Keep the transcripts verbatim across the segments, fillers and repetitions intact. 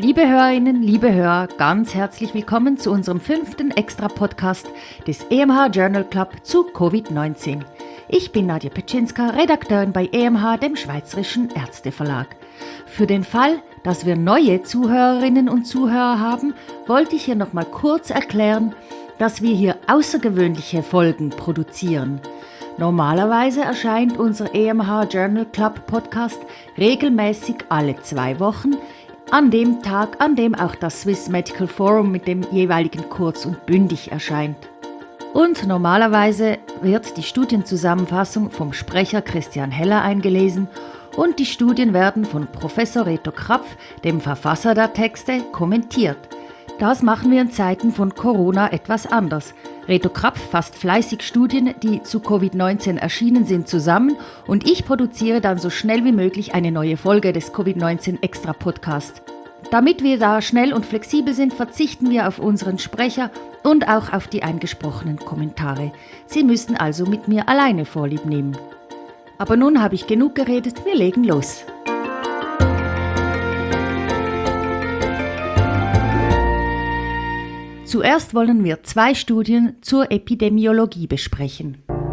Liebe Hörerinnen, liebe Hörer, ganz herzlich willkommen zu unserem fünften Extra-Podcast des E M H Journal Club zu Covid neunzehn. Ich bin Nadja Petschinska, Redakteurin bei E M H, dem Schweizerischen Ärzteverlag. Für den Fall, dass wir neue Zuhörerinnen und Zuhörer haben, wollte ich hier nochmal kurz erklären, dass wir hier außergewöhnliche Folgen produzieren. Normalerweise erscheint unser E M H Journal Club Podcast regelmäßig alle zwei Wochen, an dem Tag, an dem auch das Swiss Medical Forum mit dem jeweiligen kurz und bündig erscheint. Und normalerweise wird die Studienzusammenfassung vom Sprecher Christian Heller eingelesen und die Studien werden von Professor Reto Krapf, dem Verfasser der Texte, kommentiert. Das machen wir in Zeiten von Corona etwas anders. Reto Krapf fasst fleißig Studien, die zu Covid neunzehn erschienen sind, zusammen und ich produziere dann so schnell wie möglich eine neue Folge des Covid neunzehn Extra Podcast. Damit wir da schnell und flexibel sind, verzichten wir auf unseren Sprecher und auch auf die eingesprochenen Kommentare. Sie müssen also mit mir alleine Vorlieb nehmen. Aber nun habe ich genug geredet, wir legen los. Zuerst wollen wir zwei Studien zur Epidemiologie besprechen.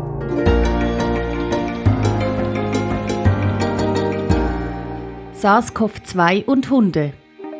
SARS-CoV zwei und Hunde.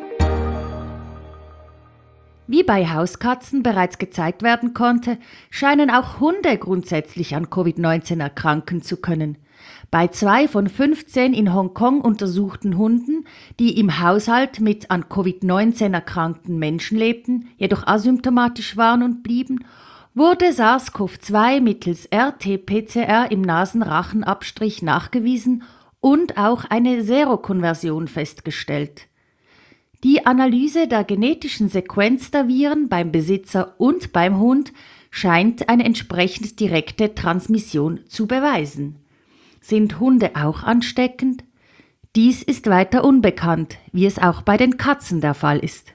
Wie bei Hauskatzen bereits gezeigt werden konnte, scheinen auch Hunde grundsätzlich an Covid neunzehn erkranken zu können. Bei zwei von fünfzehn in Hongkong untersuchten Hunden, die im Haushalt mit an Covid neunzehn erkrankten Menschen lebten, jedoch asymptomatisch waren und blieben, wurde SARS-CoV zwei mittels R T P C R im Nasenrachenabstrich nachgewiesen und auch eine Serokonversion festgestellt. Die Analyse der genetischen Sequenz der Viren beim Besitzer und beim Hund scheint eine entsprechend direkte Transmission zu beweisen. Sind Hunde auch ansteckend? Dies ist weiter unbekannt, wie es auch bei den Katzen der Fall ist.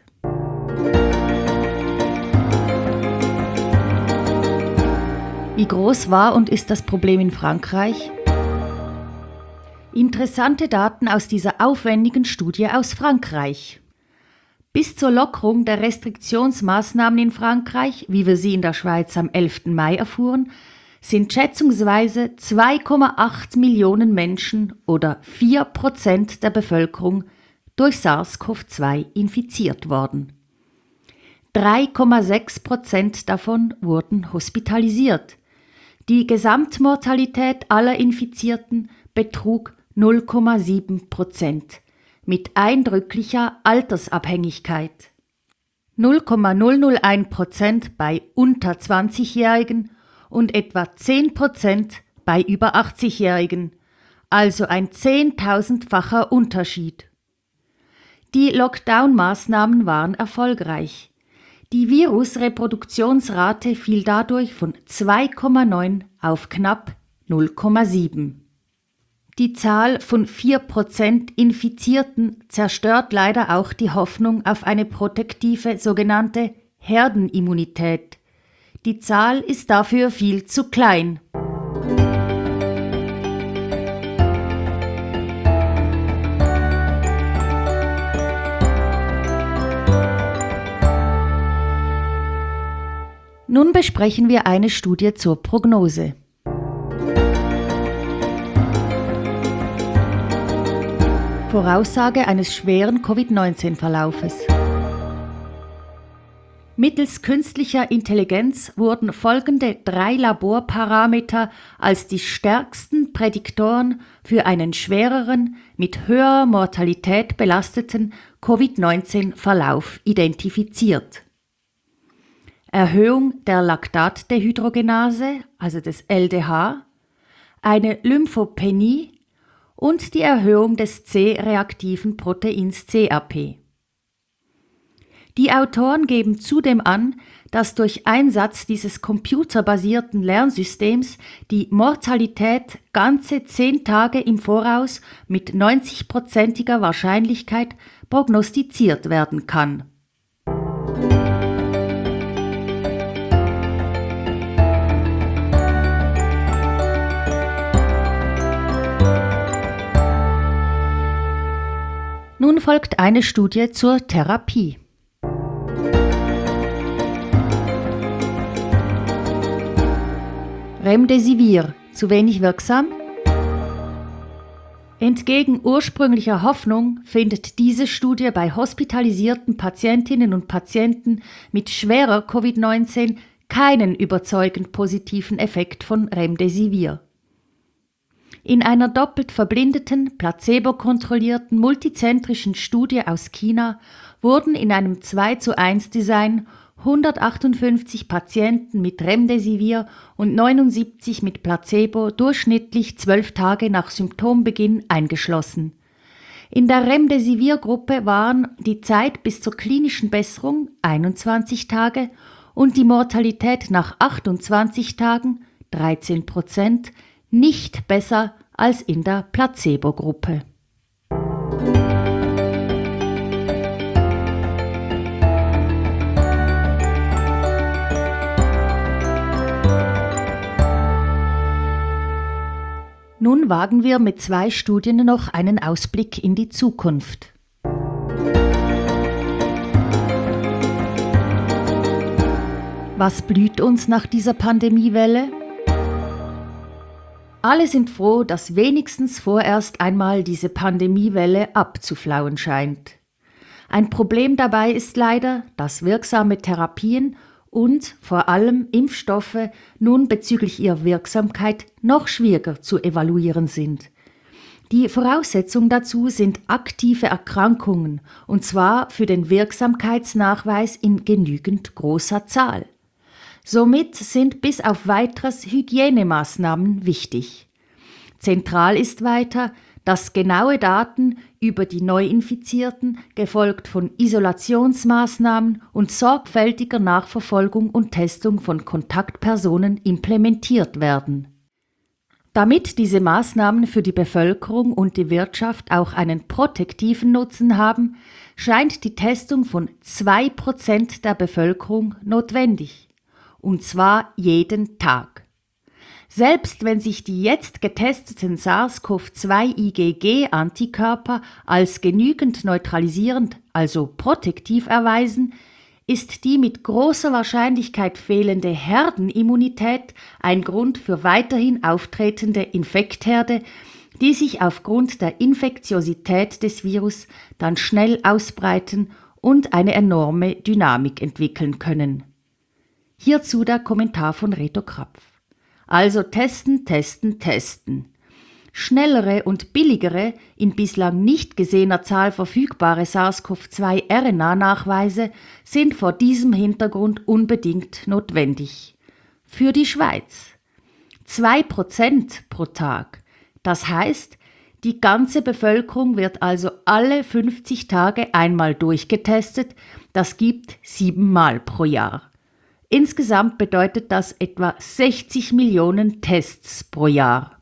Wie groß war und ist das Problem in Frankreich? Interessante Daten aus dieser aufwendigen Studie aus Frankreich. Bis zur Lockerung der Restriktionsmaßnahmen in Frankreich, wie wir sie in der Schweiz am elften Mai erfuhren, sind schätzungsweise zwei Komma acht Millionen Menschen oder vier Prozent der Bevölkerung durch SARS-CoV zwei infiziert worden. drei Komma sechs Prozent davon wurden hospitalisiert. Die Gesamtmortalität aller Infizierten betrug null Komma sieben Prozent mit eindrücklicher Altersabhängigkeit. null Komma null null eins Prozent bei unter zwanzigjährigen und etwa zehn Prozent bei über achtzigjährigen, also ein zehntausendfacher Unterschied. Die Lockdown-Maßnahmen waren erfolgreich. Die Virusreproduktionsrate fiel dadurch von zwei Komma neun auf knapp null Komma sieben. Die Zahl von vier Prozent Infizierten zerstört leider auch die Hoffnung auf eine protektive sogenannte Herdenimmunität. Die Zahl ist dafür viel zu klein. Nun besprechen wir eine Studie zur Prognose. Voraussage eines schweren Covid neunzehn Verlaufes. Mittels künstlicher Intelligenz wurden folgende drei Laborparameter als die stärksten Prädiktoren für einen schwereren, mit höherer Mortalität belasteten Covid neunzehn Verlauf identifiziert. Erhöhung der Laktatdehydrogenase, also des L D H, eine Lymphopenie und die Erhöhung des C-reaktiven Proteins C A P. Die Autoren geben zudem an, dass durch Einsatz dieses computerbasierten Lernsystems die Mortalität ganze zehn Tage im Voraus mit neunzigprozentiger Wahrscheinlichkeit prognostiziert werden kann. Nun Nun folgt eine Studie zur Therapie. Remdesivir, zu wenig wirksam? Entgegen ursprünglicher Hoffnung findet diese Studie bei hospitalisierten Patientinnen und Patienten mit schwerer Covid neunzehn keinen überzeugend positiven Effekt von Remdesivir. In einer doppelt verblindeten, placebo-kontrollierten, multizentrischen Studie aus China wurden in einem zwei zu eins Design hundertachtundfünfzig Patienten mit Remdesivir und neunundsiebzig mit Placebo durchschnittlich zwölf Tage nach Symptombeginn eingeschlossen. In der Remdesivir-Gruppe waren die Zeit bis zur klinischen Besserung einundzwanzig Tage und die Mortalität nach achtundzwanzig Tagen, dreizehn Prozent, nicht besser als in der Placebo-Gruppe. Nun wagen wir mit zwei Studien noch einen Ausblick in die Zukunft. Was blüht uns nach dieser Pandemiewelle? Alle sind froh, dass wenigstens vorerst einmal diese Pandemiewelle abzuflauen scheint. Ein Problem dabei ist leider, dass wirksame Therapien und vor allem Impfstoffe nun bezüglich ihrer Wirksamkeit noch schwieriger zu evaluieren sind. Die Voraussetzung dazu sind aktive Erkrankungen, und zwar für den Wirksamkeitsnachweis in genügend großer Zahl. Somit sind bis auf weiteres Hygienemaßnahmen wichtig. Zentral ist weiter, dass genaue Daten über die Neuinfizierten, gefolgt von Isolationsmaßnahmen und sorgfältiger Nachverfolgung und Testung von Kontaktpersonen implementiert werden. Damit diese Maßnahmen für die Bevölkerung und die Wirtschaft auch einen protektiven Nutzen haben, scheint die Testung von zwei Prozent der Bevölkerung notwendig. Und zwar jeden Tag. Selbst wenn sich die jetzt getesteten SARS-C o V zwei I G G-Antikörper als genügend neutralisierend, also protektiv erweisen, ist die mit großer Wahrscheinlichkeit fehlende Herdenimmunität ein Grund für weiterhin auftretende Infektherde, die sich aufgrund der Infektiosität des Virus dann schnell ausbreiten und eine enorme Dynamik entwickeln können. Hierzu der Kommentar von Reto Krapf. Also testen, testen, testen. Schnellere und billigere, in bislang nicht gesehener Zahl verfügbare SARS-C o V zwei R N A-Nachweise sind vor diesem Hintergrund unbedingt notwendig. Für die Schweiz. Zwei Prozent pro Tag. Das heißt, die ganze Bevölkerung wird also alle fünfzig Tage einmal durchgetestet. Das gibt siebenmal pro Jahr. Insgesamt bedeutet das etwa sechzig Millionen Tests pro Jahr.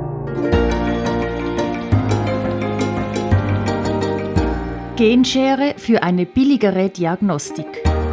Genschere für eine billigere Diagnostik.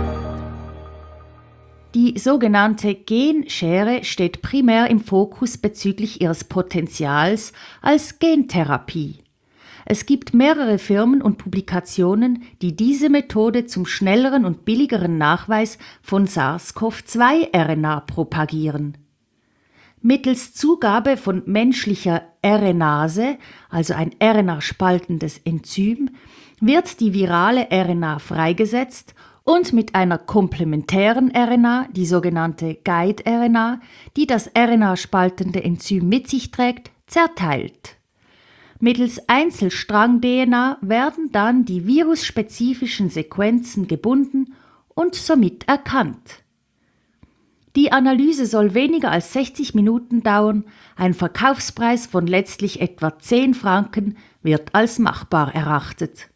Die sogenannte Genschere steht primär im Fokus bezüglich ihres Potenzials als Gentherapie. Es gibt mehrere Firmen und Publikationen, die diese Methode zum schnelleren und billigeren Nachweis von SARS-C o V zwei R N A propagieren. Mittels Zugabe von menschlicher RNase, also ein R N A-spaltendes Enzym, wird die virale R N A freigesetzt und mit einer komplementären R N A, die sogenannte Guide-R N A, die das R N A-spaltende Enzym mit sich trägt, zerteilt. Mittels Einzelstrang-D N A werden dann die virusspezifischen Sequenzen gebunden und somit erkannt. Die Analyse soll weniger als sechzig Minuten dauern, ein Verkaufspreis von letztlich etwa zehn Franken wird als machbar erachtet.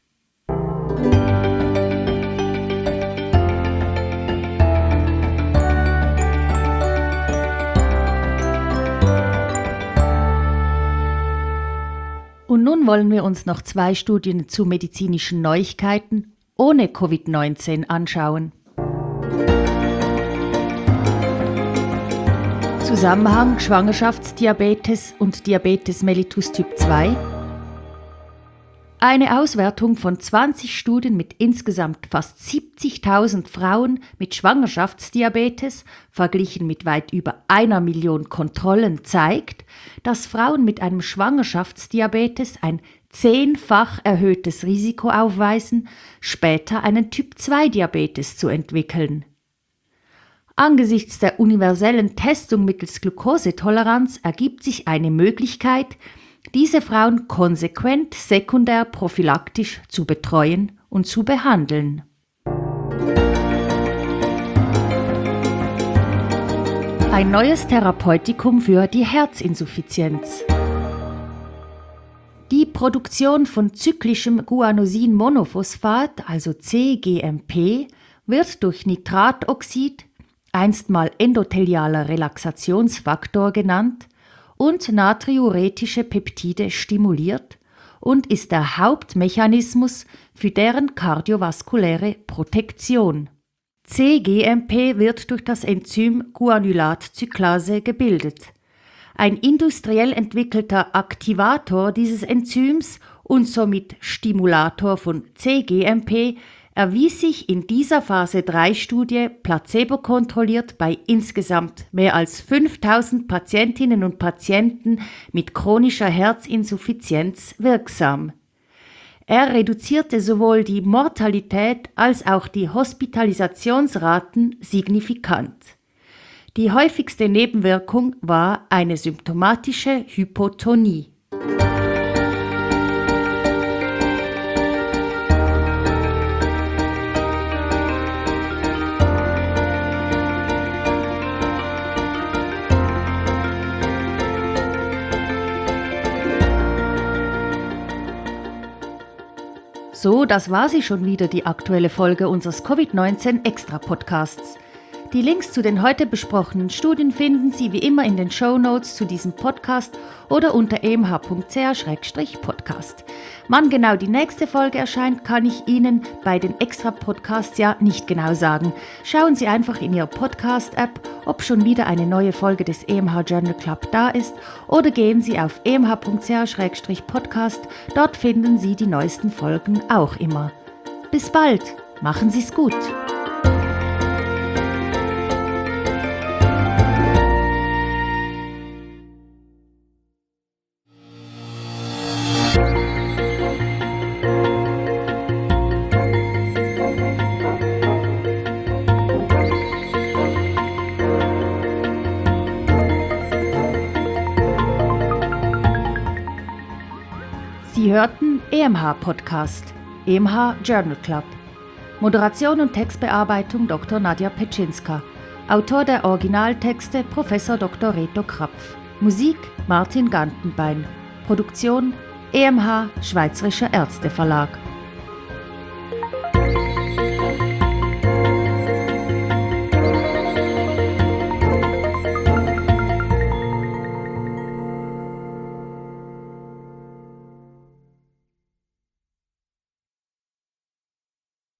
Und nun wollen wir uns noch zwei Studien zu medizinischen Neuigkeiten ohne Covid neunzehn anschauen. Zusammenhang Schwangerschaftsdiabetes und Diabetes mellitus Typ zwei. Eine Auswertung von zwanzig Studien mit insgesamt fast siebzigtausend Frauen mit Schwangerschaftsdiabetes, verglichen mit weit über einer Million Kontrollen, zeigt, dass Frauen mit einem Schwangerschaftsdiabetes ein zehnfach erhöhtes Risiko aufweisen, später einen Typ zwei Diabetes zu entwickeln. Angesichts der universellen Testung mittels Glukosetoleranz ergibt sich eine Möglichkeit, diese Frauen konsequent sekundär prophylaktisch zu betreuen und zu behandeln. Ein neues Therapeutikum für die Herzinsuffizienz. Die Produktion von zyklischem Guanosin-Monophosphat, also C G M P, wird durch Nitratoxid, einstmal endothelialer Relaxationsfaktor genannt, und natriuretische Peptide stimuliert und ist der Hauptmechanismus für deren kardiovaskuläre Protektion. C G M P wird durch das Enzym Guanylat-Cyclase gebildet. Ein industriell entwickelter Aktivator dieses Enzyms und somit Stimulator von C G M P erwies sich in dieser Phase drei Studie placebo-kontrolliert bei insgesamt mehr als fünftausend Patientinnen und Patienten mit chronischer Herzinsuffizienz wirksam. Er reduzierte sowohl die Mortalität als auch die Hospitalisationsraten signifikant. Die häufigste Nebenwirkung war eine symptomatische Hypotonie. So, das war sie schon wieder, die aktuelle Folge unseres Covid neunzehn Extra Podcasts. Die Links zu den heute besprochenen Studien finden Sie wie immer in den Shownotes zu diesem Podcast oder unter e m h punkt c h slash podcast. Wann genau die nächste Folge erscheint, kann ich Ihnen bei den Extra-Podcasts ja nicht genau sagen. Schauen Sie einfach in Ihrer Podcast-App, ob schon wieder eine neue Folge des E M H Journal Club da ist, oder gehen Sie auf e m h punkt c h slash podcast. Dort finden Sie die neuesten Folgen auch immer. Bis bald, machen Sie es gut! Sie hörten E M H Podcast, E M H Journal Club. Moderation und Textbearbeitung Doktor Nadja Petschinska. Autor der Originaltexte Professor Doktor Reto Krapf. Musik Martin Gantenbein. Produktion E M H Schweizerischer Ärzteverlag.